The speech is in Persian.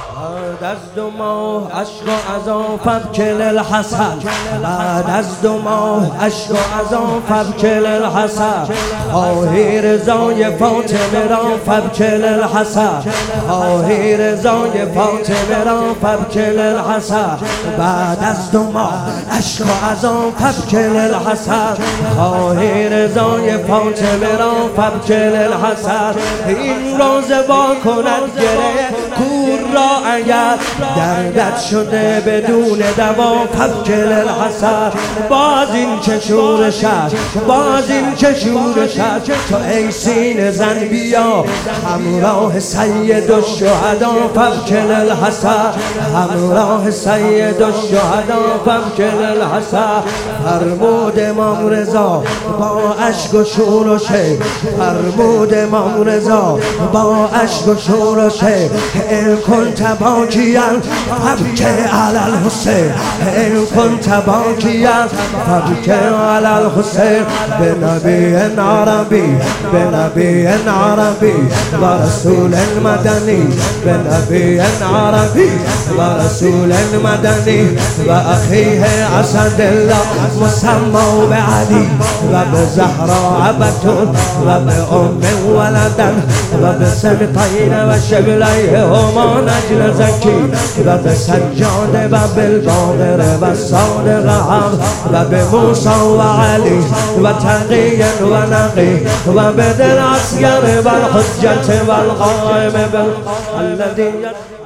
بعد از 2 ماه اشک و عذاب کل الحسن، بعد از 2 ماه اشک و عذاب فبکل الحسن، خواهی رضای فاطمه را فبکل الحسن، خواهی رضای فاطمه را فبکل الحسن. بعد از 2 ماه اشک و عذاب فبکل الحسن، خواهی رضای فاطمه را فبکل الحسن. این روز با کند گره کور را اگر دردت شده بدون دوا فبکل الحسن. باز این چه شورش است، باز این چه شورش است، تو ای سینه زن بیا همراه سید الشهدا فبکل الحسن، همراه سید الشهدا فبکل الحسن. فرمود امام رضا با اشک و شور و شیق، فرمود امام رضا با اشک و شور و شیق، ان کنت باکیا فبکی علی الحسین، ان کنت باکیا فبکی علی الحسین. بنبی عربی، بنبی عربی و رسول مدنی، بنبی عربی و رسول مدنی و اخیه اسد الله مسمى بعلی و بزهراء بتول و بأم ولدا و بسبطین و شبلیهما نجل زکی و بسجاد و بالباقر و صادق حق و بموسی و علی و تقی و نقی و بدل اصغر و الحجة و القائم الذي